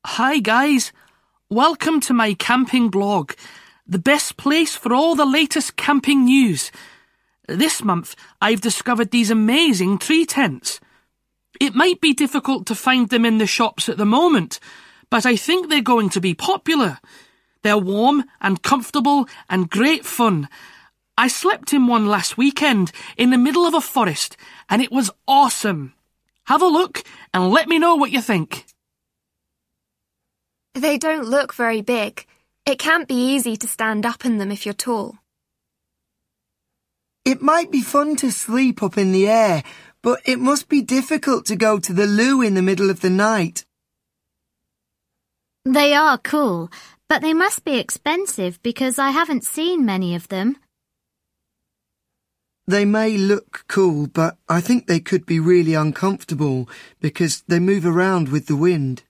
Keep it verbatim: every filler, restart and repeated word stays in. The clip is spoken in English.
Hi guys, welcome to my camping blog, the best place for all the latest camping news. This month I've discovered these amazing tree tents. It might be difficult to find them in the shops at the moment, but I think they're going to be popular. They're warm and comfortable and great fun. I slept in one last weekend in the middle of a forest and it was awesome. Have a look and let me know what you think. They don't look very big. It can't be easy to stand up in them if you're tall. It might be fun to sleep up in the air, but it must be difficult to go to the loo in the middle of the night. They are cool, but they must be expensive because I haven't seen many of them. They may look cool, but I think they could be really uncomfortable because they move around with the wind.